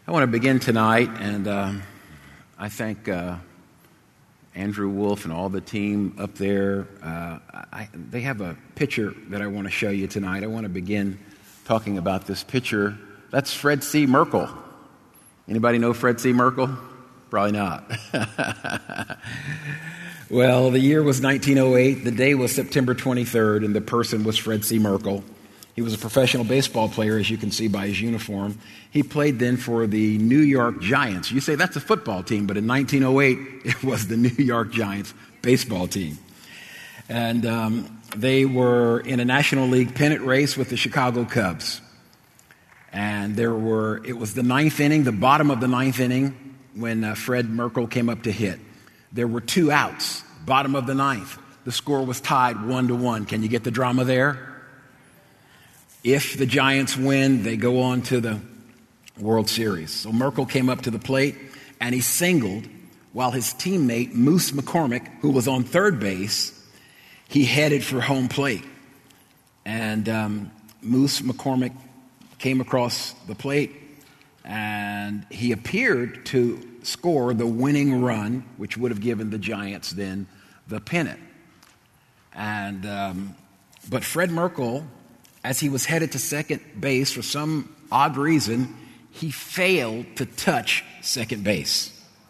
I want to begin tonight, and I thank Andrew Wolf and all the team up there. They have a picture that I want to show you tonight. I want to begin talking about this picture. That's Fred C. Merkle. Anybody know Fred C. Merkle? Probably not. Well, the year was 1908. The day was September 23rd, and the person was Fred C. Merkle. He was a professional baseball player, as you can see by his uniform. He played then for the New York Giants. You say that's a football team, but in 1908, it was the New York Giants baseball team. And they were in a National League pennant race with the Chicago Cubs. And it was the ninth inning, the bottom of the ninth inning, when Fred Merkle came up to hit. There were 2 outs, bottom of the ninth. The score was tied 1-1. Can you get the drama there? If the Giants win, they go on to the World Series. So Merkle came up to the plate, and he singled while his teammate, Moose McCormick, who was on third base, he headed for home plate. And Moose McCormick came across the plate, and he appeared to score the winning run, which would have given the Giants then the pennant. But Fred Merkle, as he was headed to second base, for some odd reason, he failed to touch second base.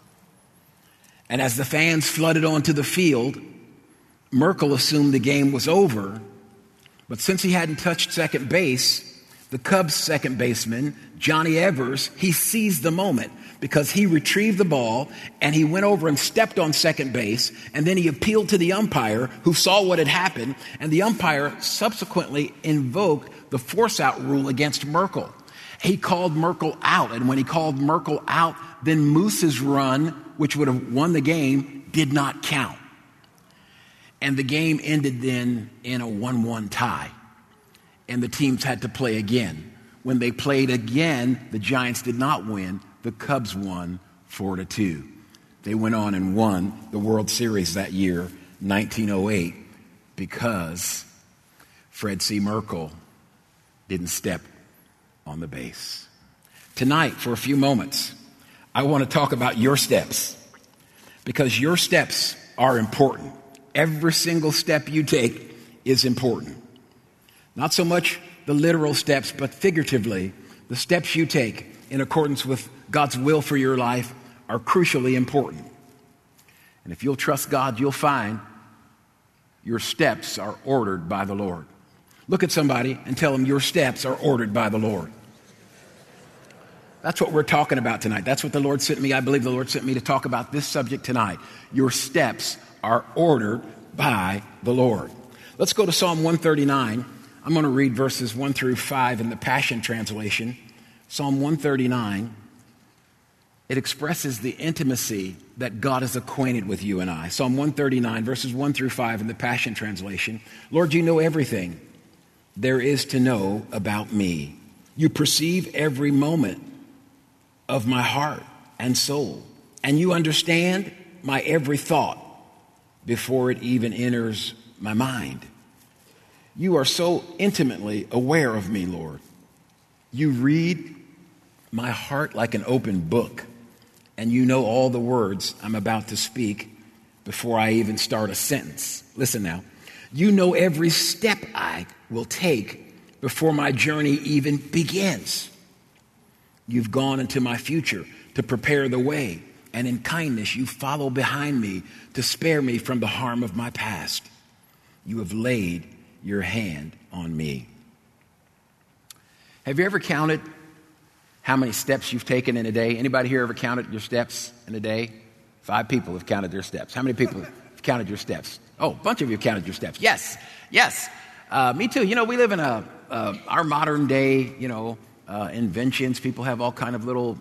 And as the fans flooded onto the field, Merkle assumed the game was over. But since he hadn't touched second base, the Cubs' second baseman, Johnny Evers, he seized the moment because he retrieved the ball and he went over and stepped on second base, and then he appealed to the umpire who saw what had happened, and the umpire subsequently invoked the force-out rule against Merkle. He called Merkle out, and when he called Merkle out, then Moose's run, which would have won the game, did not count. And the game ended then in a 1-1 tie, and the teams had to play again. When they played again, the Giants did not win. The Cubs won 4-2. They went on and won the World Series that year, 1908, because Fred C. Merkle didn't step on the base. Tonight, for a few moments, I want to talk about your steps, because your steps are important. Every single step you take is important. Not so much the literal steps, but figuratively, the steps you take in accordance with God's will for your life are crucially important. And if you'll trust God, you'll find your steps are ordered by the Lord. Look at somebody and tell them your steps are ordered by the Lord. That's what we're talking about tonight. That's what the Lord sent me. I believe the Lord sent me to talk about this subject tonight. Your steps are ordered by the Lord. Let's go to Psalm 139. I'm going to read verses 1 through 5 in the Passion Translation. Psalm 139, it expresses the intimacy that God is acquainted with you and I. Psalm 139, verses 1 through 5 in the Passion Translation. Lord, you know everything there is to know about me. You perceive every moment of my heart and soul, and you understand my every thought before it even enters my mind. You are so intimately aware of me, Lord. You read my heart like an open book, and you know all the words I'm about to speak before I even start a sentence. Listen now. You know every step I will take before my journey even begins. You've gone into my future to prepare the way, and in kindness you follow behind me to spare me from the harm of my past. You have laid your hand on me. Have you ever counted how many steps you've taken in a day? Anybody here ever counted your steps in a day? 5 people have counted their steps. How many people have counted your steps? Oh, a bunch of you have counted your steps. Yes. Me too. You know, we live in our modern day, inventions. People have all kind of little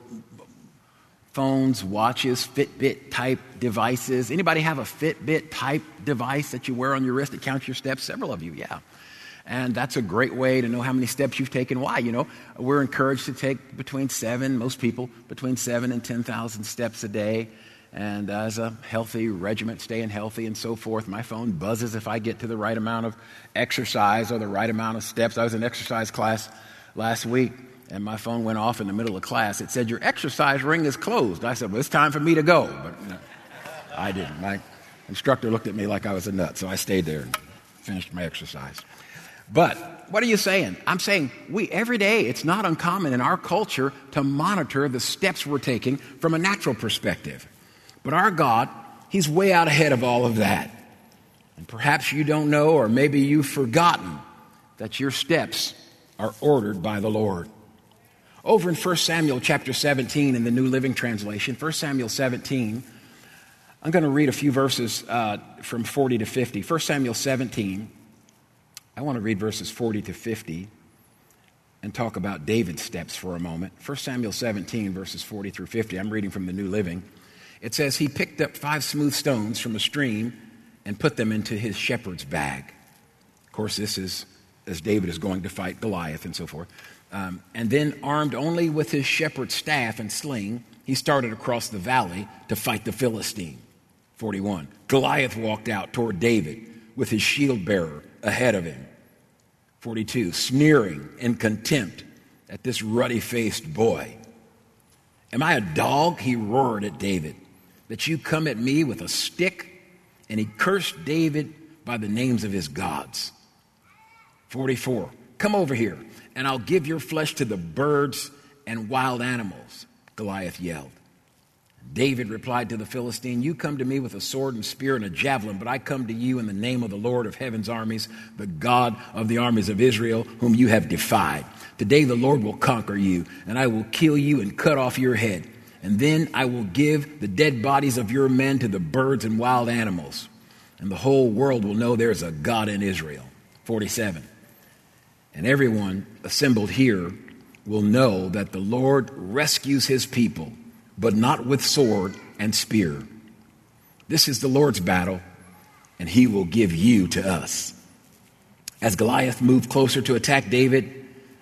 phones, watches, Fitbit type devices. Anybody have a Fitbit type device that you wear on your wrist that counts your steps? Several of you, yeah. And that's a great way to know how many steps you've taken. Why? We're encouraged to take most people, between 7 and 10,000 steps a day. And as a healthy regiment, staying healthy and so forth, my phone buzzes if I get to the right amount of exercise or the right amount of steps. I was in exercise class last week, and my phone went off in the middle of class. It said, "Your exercise ring is closed." I said, "Well, it's time for me to go." But I didn't. My instructor looked at me like I was a nut, so I stayed there and finished my exercise. But what are you saying? I'm saying every day, it's not uncommon in our culture to monitor the steps we're taking from a natural perspective. But our God, He's way out ahead of all of that. And perhaps you don't know, or maybe you've forgotten that your steps are ordered by the Lord. Over in 1 Samuel chapter 17 in the New Living Translation, 1 Samuel 17, I'm going to read a few verses from 40 to 50. 1 Samuel 17, I want to read verses 40 to 50 and talk about David's steps for a moment. 1 Samuel 17, verses 40 through 50. I'm reading from the New Living. It says, "He picked up 5 smooth stones from a stream and put them into his shepherd's bag." Of course, this is as David is going to fight Goliath and so forth. And then, armed only with his shepherd's staff and sling, he started across the valley to fight the Philistine. 41. Goliath walked out toward David with his shield bearer ahead of him. 42. Sneering in contempt at this ruddy-faced boy. "Am I a dog?" he roared at David, "that you come at me with a stick?" And he cursed David by the names of his gods. 44. "Come over here, and I'll give your flesh to the birds and wild animals," Goliath yelled. David replied to the Philistine, "You come to me with a sword and spear and a javelin, but I come to you in the name of the Lord of heaven's armies, the God of the armies of Israel, whom you have defied. Today the Lord will conquer you, and I will kill you and cut off your head. And then I will give the dead bodies of your men to the birds and wild animals, and the whole world will know there is a God in Israel." 47. "And everyone assembled here will know that the Lord rescues his people, but not with sword and spear. This is the Lord's battle, and he will give you to us." As Goliath moved closer to attack, David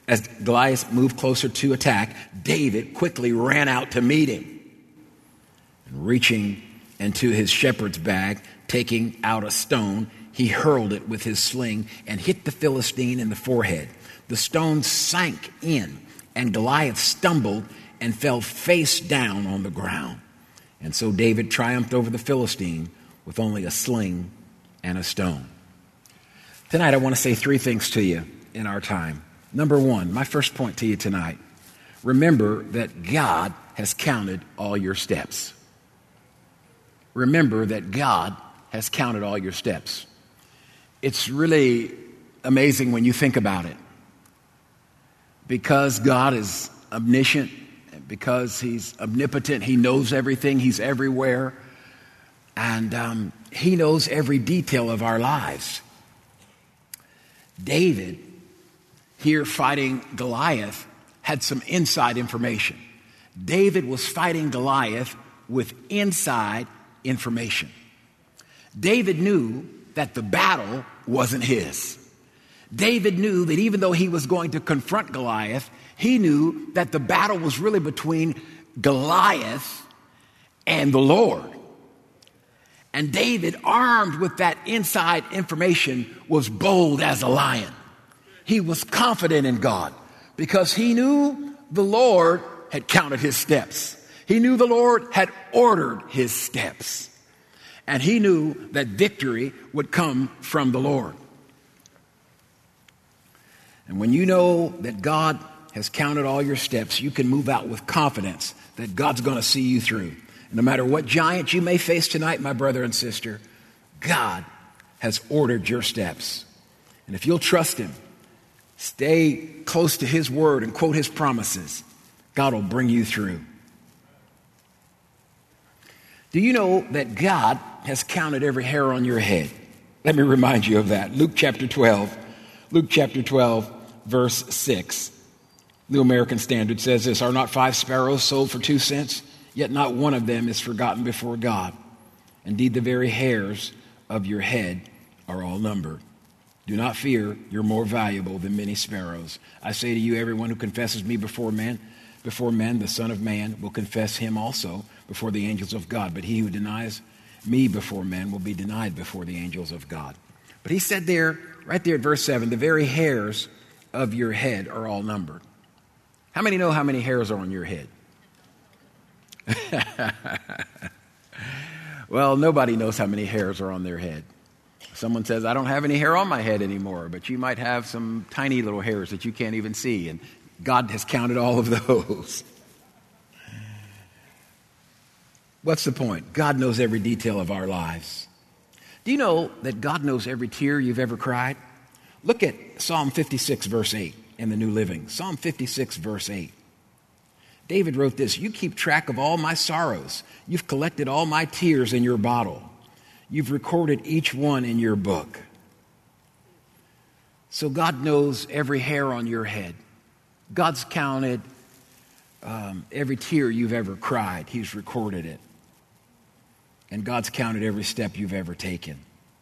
quickly ran out to meet him. And reaching into his shepherd's bag, taking out a stone, he hurled it with his sling and hit the Philistine in the forehead. The stone sank in, and Goliath stumbled and fell face down on the ground. And so David triumphed over the Philistine with only a sling and a stone. Tonight I want to say 3 things to you in our time. Number 1, my first point to you tonight, remember that God has counted all your steps. Remember that God has counted all your steps. It's really amazing when you think about it. Because God is omniscient, because he's omnipotent, he knows everything, he's everywhere, and he knows every detail of our lives. David, here fighting Goliath, had some inside information. David was fighting Goliath with inside information. David knew that the battle wasn't his. David knew that even though he was going to confront Goliath, he knew that the battle was really between Goliath and the Lord. And David, armed with that inside information, was bold as a lion. He was confident in God because he knew the Lord had counted his steps. He knew the Lord had ordered his steps. And he knew that victory would come from the Lord. And when you know that God has counted all your steps, you can move out with confidence that God's going to see you through. And no matter what giant you may face tonight, my brother and sister, God has ordered your steps. And if you'll trust him, stay close to his word and quote his promises, God will bring you through. Do you know that God has counted every hair on your head? Let me remind you of that. Luke chapter 12, verse 6. New American Standard says this, "Are not 5 sparrows sold for 2 cents? Yet not one of them is forgotten before God. Indeed, the very hairs of your head are all numbered. Do not fear, you're more valuable than many sparrows. I say to you, everyone who confesses me before men, the Son of Man will confess him also before the angels of God. But he who denies me before men will be denied before the angels of God." But he said there, right there at verse 7, the very hairs of your head are all numbered. How many know how many hairs are on your head? Well, nobody knows how many hairs are on their head. Someone says, I don't have any hair on my head anymore, but you might have some tiny little hairs that you can't even see, and God has counted all of those. What's the point? God knows every detail of our lives. Do you know that God knows every tear you've ever cried? Look at Psalm 56, verse 8 in the New Living. Psalm 56, verse 8. David wrote this, you keep track of all my sorrows. You've collected all my tears in your bottle. You've recorded each one in your book. So God knows every hair on your head. God's counted every tear you've ever cried. He's recorded it. And God's counted every step you've ever taken.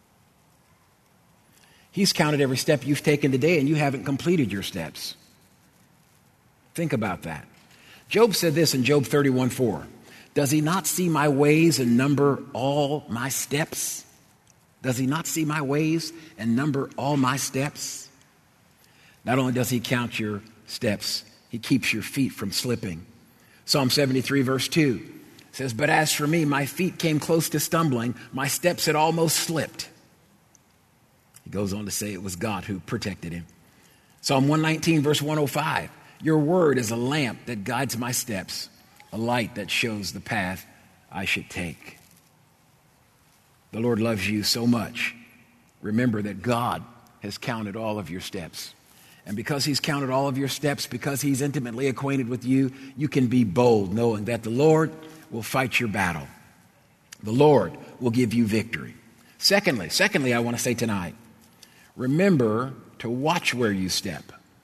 He's counted every step you've taken today, and you haven't completed your steps. Think about that. Job said this in Job 31:4. Does he not see my ways and number all my steps? Does he not see my ways and number all my steps? Not only does he count your steps, he keeps your feet from slipping. Psalm 73, verse 2 says, but as for me, my feet came close to stumbling. My steps had almost slipped. He goes on to say it was God who protected him. Psalm 119, verse 105. Your word is a lamp that guides my steps, a light that shows the path I should take. The Lord loves you so much. Remember that God has counted all of your steps. And because he's counted all of your steps, because he's intimately acquainted with you, you can be bold knowing that the Lord will fight your battle. The Lord will give you victory. Secondly, I want to say tonight, remember to watch where you step.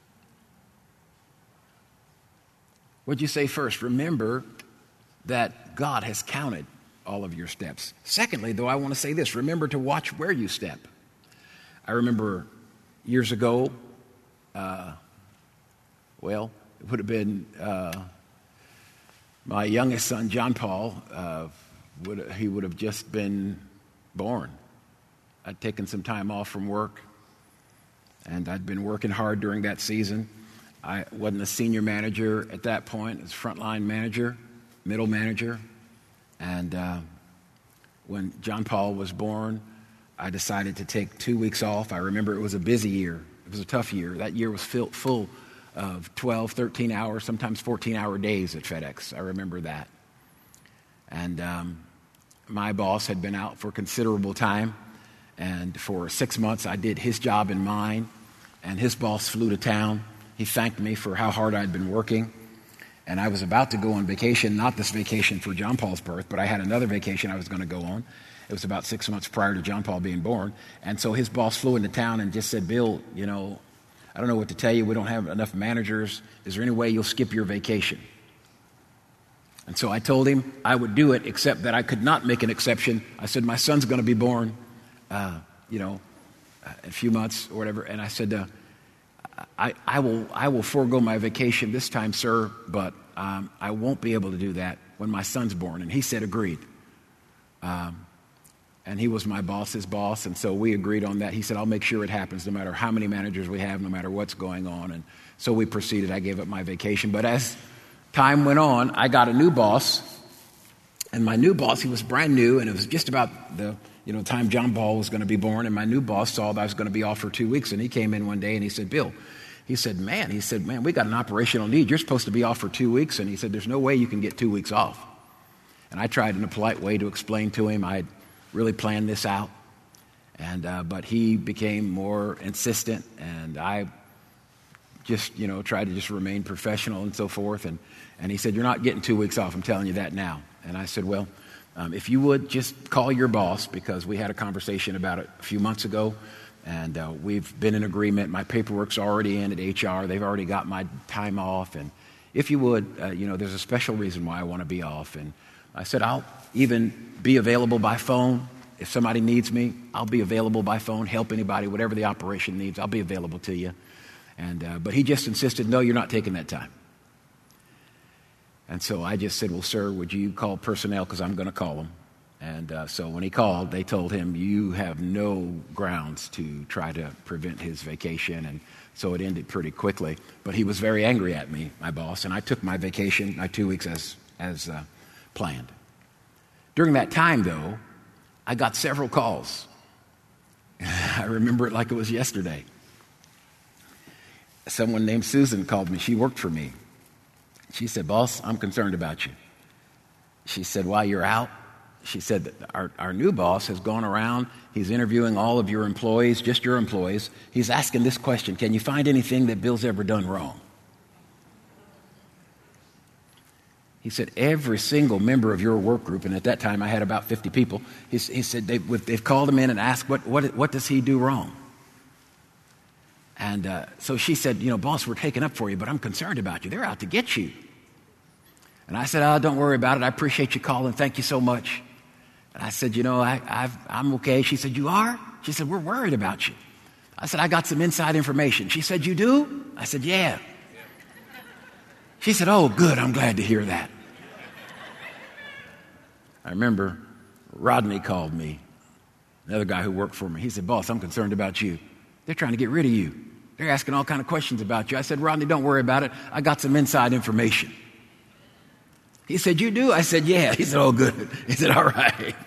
What'd you say first? Remember that God has counted all of your steps. Secondly, though, I want to say this. Remember to watch where you step. I remember years ago, it would have been my youngest son, John Paul, he would have just been born. I'd taken some time off from work, and I'd been working hard during that season. I wasn't a senior manager at that point. I was frontline manager, middle manager. And when John Paul was born, I decided to take 2 weeks off. I remember it was a busy year. It was a tough year. That year was full of 12, 13 hours, sometimes 14-hour days at FedEx. I remember that. And my boss had been out for considerable time. And for 6 months, I did his job and mine. And his boss flew to town. He thanked me for how hard I'd been working. And I was about to go on vacation, not this vacation for John Paul's birth, but I had another vacation I was going to go on. It was about 6 months prior to John Paul being born. And so his boss flew into town and just said, Bill, I don't know what to tell you. We don't have enough managers. Is there any way you'll skip your vacation? And so I told him I would do it, except that I could not make an exception. I said, my son's going to be born, in a few months or whatever. And I said, I will forego my vacation this time, sir, but I won't be able to do that when my son's born. And he said, agreed. And he was my boss's boss, and so we agreed on that. He said, I'll make sure it happens no matter how many managers we have, no matter what's going on. And so we proceeded. I gave up my vacation. But as time went on, I got a new boss. And my new boss, he was brand new, and it was just about the time John Paul was going to be born. And my new boss saw that I was going to be off for 2 weeks. And he came in one day and he said, Bill, man, we got an operational need. You're supposed to be off for 2 weeks. And he said, there's no way you can get 2 weeks off. And I tried in a polite way to explain to him I'd really planned this out. But he became more insistent, and I just, tried to just remain professional and so forth. And he said, you're not getting 2 weeks off. I'm telling you that now. And I said, well, if you would just call your boss, because we had a conversation about it a few months ago, and we've been in agreement. My paperwork's already in at HR. They've already got my time off. And if you would, there's a special reason why I want to be off. And I said, I'll even be available by phone. If somebody needs me, I'll be available by phone, help anybody, whatever the operation needs, I'll be available to you. But he just insisted, no, you're not taking that time. And so I just said, well, sir, would you call personnel, because I'm going to call them. And so when he called, they told him, you have no grounds to try to prevent his vacation. And So it ended pretty quickly. But he was very angry at me, my boss, and I took my vacation, my 2 weeks as planned. During that time, though, I got several calls. I remember it like it was yesterday. Someone named Susan called me. She worked for me. She said, "Boss, I'm concerned about you." She said, "While you're out," she said, that our new boss has gone around. He's interviewing all of your employees, just your employees. He's asking this question: can you find anything that Bill's ever done wrong? He said, every single member of your work group, and at that time I had about 50 people, he said they've called him in and asked, what does he do wrong? And so she said, "Boss, we're taking up for you, but I'm concerned about you. They're out to get you." And I said, "Oh, don't worry about it. I appreciate you calling. Thank you so much." And I said, "I'm okay." She said, "You are?" She said, "We're worried about you." I said, "I got some inside information." She said, "You do?" I said, "Yeah." She said, "Oh, good. I'm glad to hear that." I remember Rodney called me, another guy who worked for me. He said, "Boss, I'm concerned about you. They're trying to get rid of you. They're asking all kinds of questions about you." I said, "Rodney, don't worry about it. I got some inside information." He said, "You do?" I said, "Yeah." He said, "Oh, good." He said, "All right."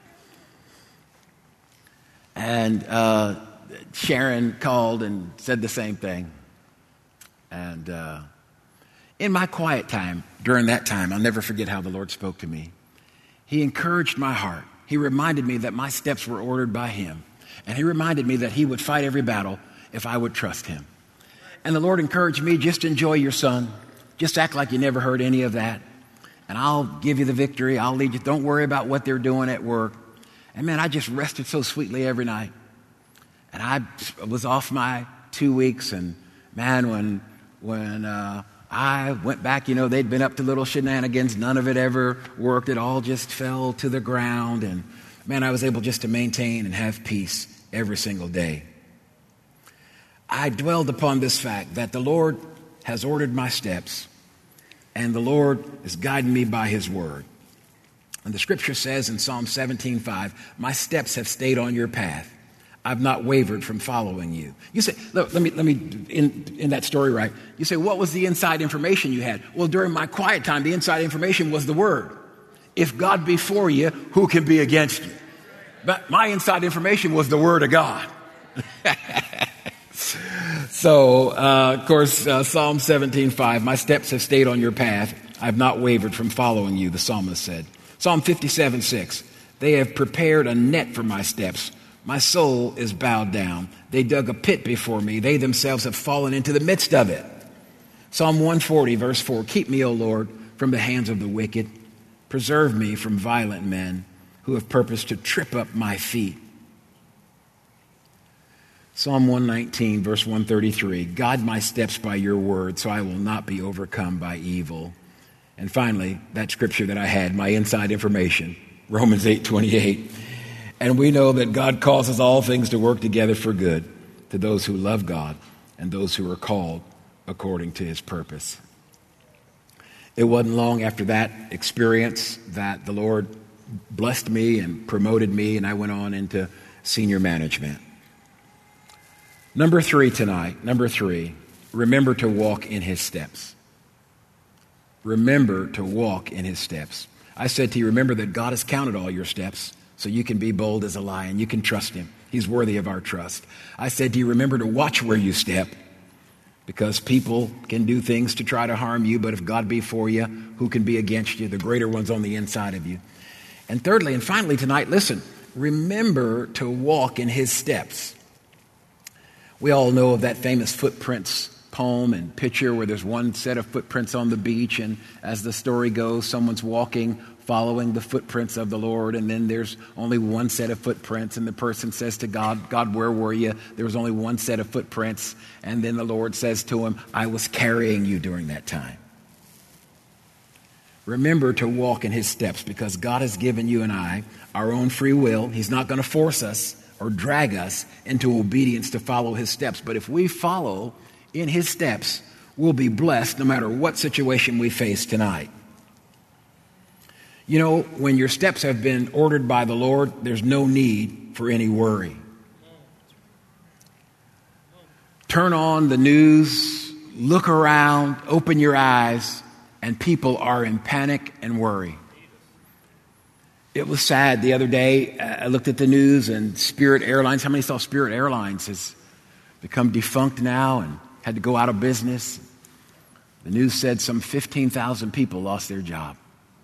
And Sharon called and said the same thing. And in my quiet time, during that time, I'll never forget how the Lord spoke to me. He encouraged my heart. He reminded me that my steps were ordered by him. And he reminded me that he would fight every battle if I would trust him. And the Lord encouraged me, just enjoy your son. Just act like you never heard any of that. And I'll give you the victory. I'll lead you. Don't worry about what they're doing at work. And man, I just rested so sweetly every night. And I was off my 2 weeks. And man, when I went back, they'd been up to little shenanigans. None of it ever worked. It all just fell to the ground. And man, I was able just to maintain and have peace every single day. I dwelled upon this fact that the Lord has ordered my steps, and the Lord is guiding me by his word. And the scripture says in Psalm 17:5, "My steps have stayed on your path. I've not wavered from following you." You say, look, let me in that story right. You say, what was the inside information you had? Well, during my quiet time, the inside information was the word. If God be for you, who can be against you? But my inside information was the word of God. So, of course, Psalm 17:5, "My steps have stayed on your path. I've not wavered from following you," the psalmist said. Psalm 57:6, "They have prepared a net for my steps. My soul is bowed down. They dug a pit before me. They themselves have fallen into the midst of it." Psalm 140, verse 4, "Keep me, O Lord, from the hands of the wicked. Preserve me from violent men who have purposed to trip up my feet." Psalm 119, verse 133, "Guide my steps by your word, so I will not be overcome by evil." And finally, that scripture that I had, my inside information, Romans 8:28. "And we know that God causes all things to work together for good to those who love God and those who are called according to his purpose." It wasn't long after that experience that the Lord blessed me and promoted me, and I went on into senior management. Number three, remember to walk in his steps. Remember to walk in his steps. I said to you, remember that God has counted all your steps, so you can be bold as a lion. You can trust him. He's worthy of our trust. I said to you, remember to watch where you step, because people can do things to try to harm you, but if God be for you, who can be against you? The greater one's on the inside of you. And thirdly and finally tonight, listen, remember to walk in his steps. We all know of that famous footprints poem and picture where there's one set of footprints on the beach, and as the story goes, someone's walking, following the footprints of the Lord, and then there's only one set of footprints, and the person says to God, "God, where were you? There was only one set of footprints." And then the Lord says to him, "I was carrying you during that time." Remember to walk in his steps, because God has given you and I our own free will. He's not going to force us or drag us into obedience to follow his steps. But if we follow in his steps, we'll be blessed no matter what situation we face tonight. You know, when your steps have been ordered by the Lord, there's no need for any worry. Turn on the news, look around, open your eyes, and people are in panic and worry. It was sad the other day. I looked at the news and Spirit Airlines. How many saw Spirit Airlines has become defunct now and had to go out of business? The news said some 15,000 people lost their job.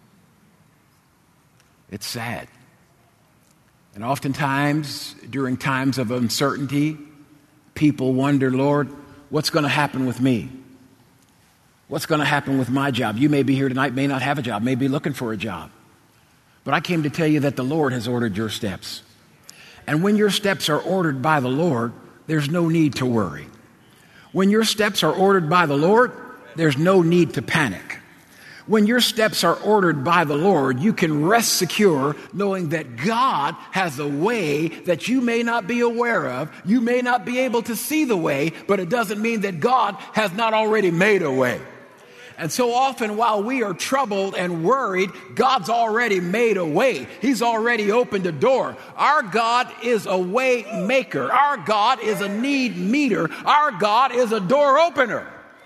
It's sad. And oftentimes, during times of uncertainty, people wonder, Lord, what's going to happen with me? What's going to happen with my job? You may be here tonight, may not have a job, may be looking for a job. But I came to tell you that the Lord has ordered your steps. And when your steps are ordered by the Lord, there's no need to worry. When your steps are ordered by the Lord, there's no need to panic. When your steps are ordered by the Lord, you can rest secure knowing that God has a way that you may not be aware of. You may not be able to see the way, but it doesn't mean that God has not already made a way. And so often while we are troubled and worried, God's already made a way. He's already opened a door. Our God is a way maker. Our God is a need meter. Our God is a door opener.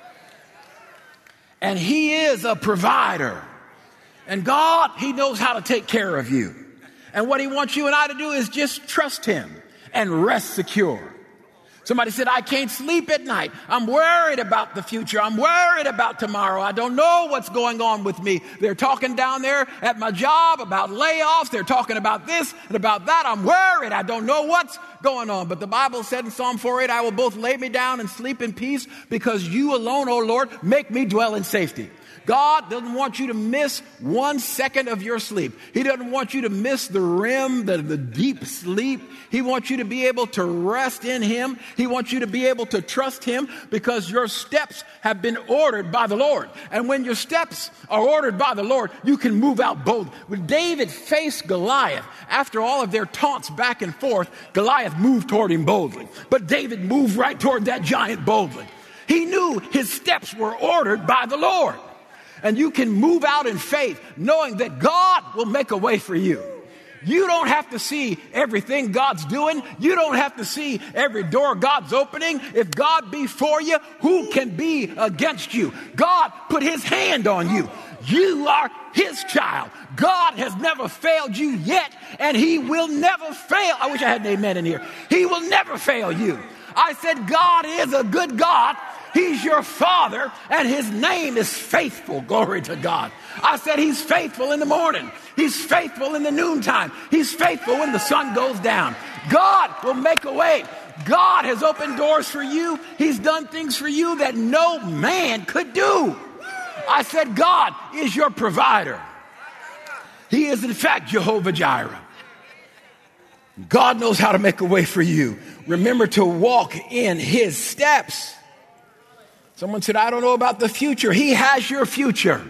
And He is a provider. And God, He knows how to take care of you. And what He wants you and I to do is just trust Him and rest secure. Somebody said, I can't sleep at night. I'm worried about the future. I'm worried about tomorrow. I don't know what's going on with me. They're talking down there at my job about layoffs. They're talking about this and about that. I'm worried. I don't know what's going on. But the Bible said in Psalm 4:8, I will both lay me down and sleep in peace because you alone, O Lord, make me dwell in safety. God doesn't want you to miss 1 second of your sleep. He doesn't want you to miss the REM, the deep sleep. He wants you to be able to rest in Him. He wants you to be able to trust Him because your steps have been ordered by the Lord. And when your steps are ordered by the Lord, you can move out bold. When David faced Goliath, after all of their taunts back and forth, Goliath moved toward him boldly. But David moved right toward that giant boldly. He knew his steps were ordered by the Lord. And you can move out in faith knowing that God will make a way for you. You don't have to see everything God's doing. You don't have to see every door God's opening. If God be for you, who can be against you? God put His hand on you. You are His child. God has never failed you yet, and He will never fail. I wish I had an amen in here. He will never fail you. I said God is a good God. He's your Father, and His name is faithful. Glory to God. I said He's faithful in the morning. He's faithful in the noontime. He's faithful when the sun goes down. God will make a way. God has opened doors for you. He's done things for you that no man could do. I said God is your provider. He is, in fact, Jehovah Jireh. God knows how to make a way for you. Remember to walk in His steps. Someone said, I don't know about the future. He has your future.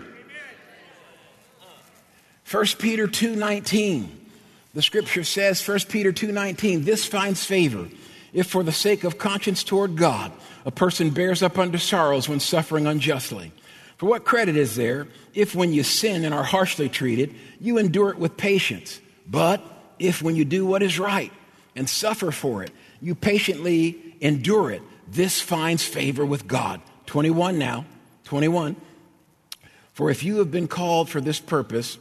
1 Peter 2:19. The scripture says, 1 Peter 2:19, this finds favor if for the sake of conscience toward God, a person bears up under sorrows when suffering unjustly. For what credit is there if when you sin and are harshly treated, you endure it with patience? But if when you do what is right and suffer for it, you patiently endure it, this finds favor with God. 21 now, 21. For you have been called for this purpose,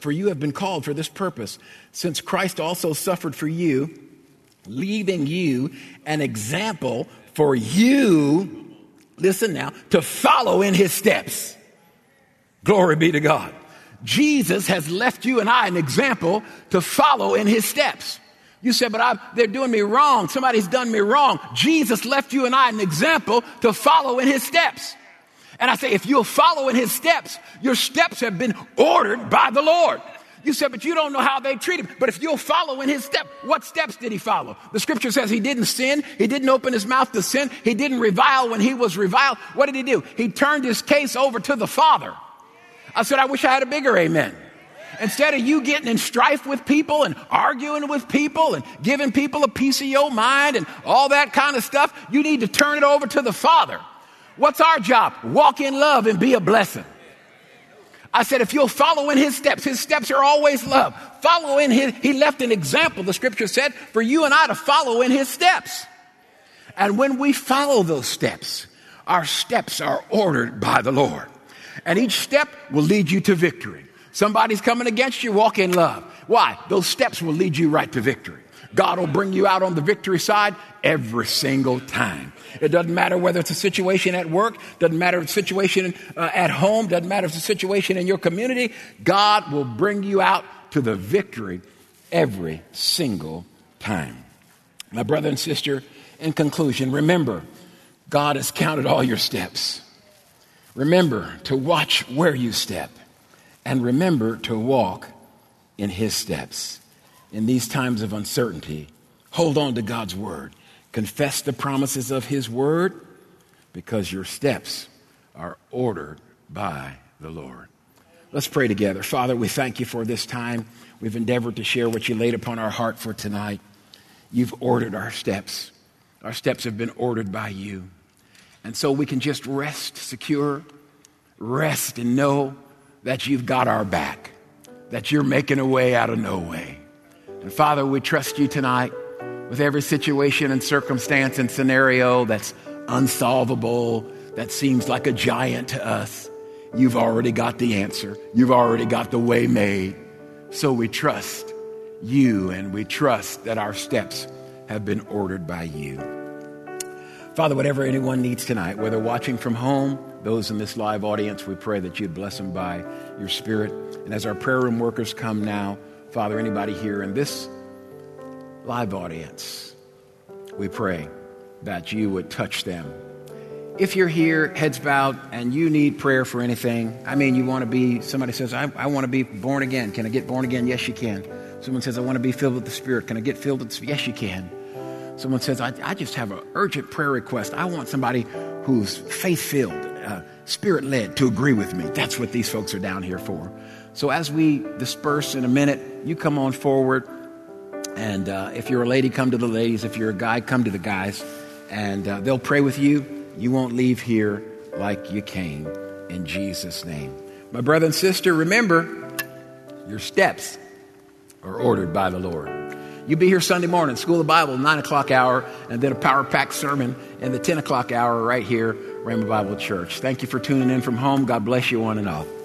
since Christ also suffered for you, leaving you an example for you, listen now, to follow in His steps. Glory be to God. Jesus has left you and I an example to follow in His steps. You said, but they're doing me wrong. Somebody's done me wrong. Jesus left you and I an example to follow in His steps. And I say, if you'll follow in His steps, your steps have been ordered by the Lord. You said, but you don't know how they treat Him. But if you'll follow in His step, what steps did He follow? The scripture says He didn't sin. He didn't open His mouth to sin. He didn't revile when He was reviled. What did He do? He turned His case over to the Father. I said, I wish I had a bigger amen. Instead of you getting in strife with people and arguing with people and giving people a piece of your mind and all that kind of stuff, you need to turn it over to the Father. What's our job? Walk in love and be a blessing. I said, if you'll follow in His steps are always love. Follow in He left an example, the scripture said, for you and I to follow in His steps. And when we follow those steps, our steps are ordered by the Lord. And each step will lead you to victory. Somebody's coming against you, walk in love. Why? Those steps will lead you right to victory. God will bring you out on the victory side every single time. It doesn't matter whether it's a situation at work, doesn't matter if it's a situation at home, doesn't matter if it's a situation in your community. God will bring you out to the victory every single time. My brother and sister, in conclusion, remember, God has counted all your steps. Remember to watch where you step, and remember to walk in his steps. In these times of uncertainty, hold on to God's word. Confess the promises of his word, because your steps are ordered by the Lord. Let's pray together. Father, we thank you for this time. We've endeavored to share what you laid upon our heart for tonight. You've ordered our steps. Our steps have been ordered by you. And so we can just rest secure, rest and know that you've got our back, that you're making a way out of no way. And Father, we trust you tonight with every situation and circumstance and scenario that's unsolvable, that seems like a giant to us. You've already got the answer. You've already got the way made. So we trust you, and we trust that our steps have been ordered by you. Father, whatever anyone needs tonight, whether watching from home, those in this live audience, we pray that you'd bless them by your Spirit. And as our prayer room workers come now, Father, anybody here in this live audience, we pray that you would touch them. If you're here, heads bowed, and you need prayer for anything, you want to be, somebody says, I want to be born again. Can I get born again? Yes, you can. Someone says, I want to be filled with the Spirit. Can I get filled with the Spirit? Yes, you can. Someone says, I just have an urgent prayer request. I want somebody who's faith-filled, Spirit-led to agree with me. That's what these folks are down here for. So as we disperse in a minute, you come on forward. And if you're a lady, come to the ladies. If you're a guy, come to the guys. And they'll pray with you. You won't leave here like you came, in Jesus' name. My brother and sister, remember, your steps are ordered by the Lord. You be here Sunday morning, School of the Bible, 9 o'clock hour, and then a power-packed sermon in the 10 o'clock hour right here, Rhema Bible Church. Thank you for tuning in from home. God bless you one and all.